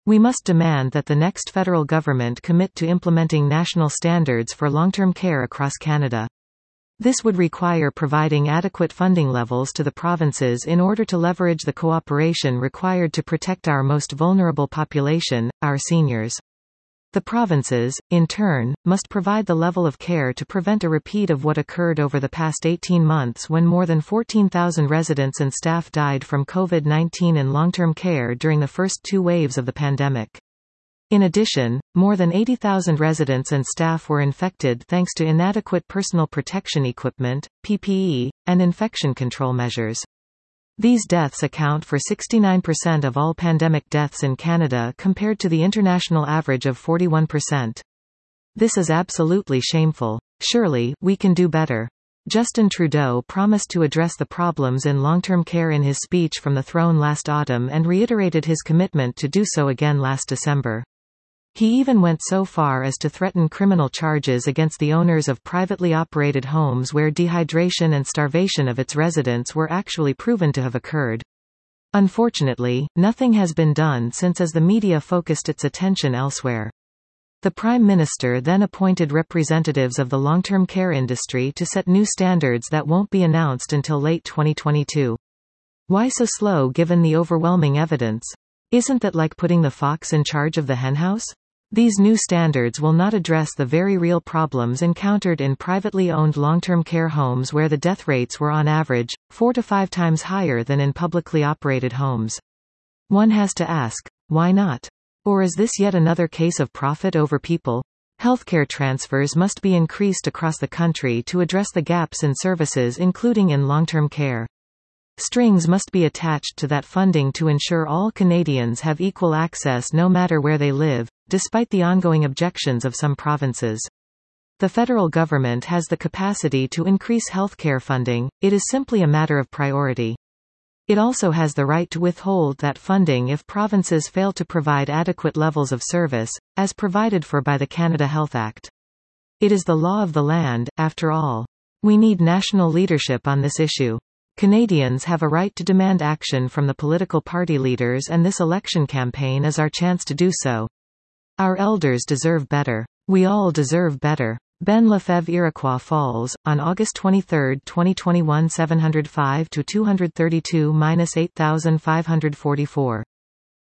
We must demand that the next federal government commit to implementing national standards for long-term care across Canada. This would require providing adequate funding levels to the provinces in order to leverage the cooperation required to protect our most vulnerable population, our seniors. The provinces, in turn, must provide the level of care to prevent a repeat of what occurred over the past 18 months when more than 14,000 residents and staff died from COVID-19 in long-term care during the first two waves of the pandemic. In addition, more than 80,000 residents and staff were infected thanks to inadequate personal protection equipment, PPE, and infection control measures. These deaths account for 69% of all pandemic deaths in Canada compared to the international average of 41%. This is absolutely shameful. Surely, we can do better. Justin Trudeau promised to address the problems in long-term care in his speech from the throne last autumn and reiterated his commitment to do so again last December. He even went so far as to threaten criminal charges against the owners of privately operated homes where dehydration and starvation of its residents were actually proven to have occurred. Unfortunately, nothing has been done since as the media focused its attention elsewhere. The Prime Minister then appointed representatives of the long-term care industry to set new standards that won't be announced until late 2022. Why so slow given the overwhelming evidence? Isn't that like putting the fox in charge of the henhouse? These new standards will not address the very real problems encountered in privately owned long-term care homes where the death rates were on average 4 to 5 times higher than in publicly operated homes. One has to ask, why not? Or is this yet another case of profit over people? Healthcare transfers must be increased across the country to address the gaps in services including in long-term care. Strings must be attached to that funding to ensure all Canadians have equal access no matter where they live, despite the ongoing objections of some provinces. The federal government has the capacity to increase healthcare funding, it is simply a matter of priority. It also has the right to withhold that funding if provinces fail to provide adequate levels of service, as provided for by the Canada Health Act. It is the law of the land, after all. We need national leadership on this issue. Canadians have a right to demand action from the political party leaders, and this election campaign is our chance to do so. Our elders deserve better. We all deserve better. Ben Lefebvre, Iroquois Falls, on August 23, 2021 705 to 232-8544.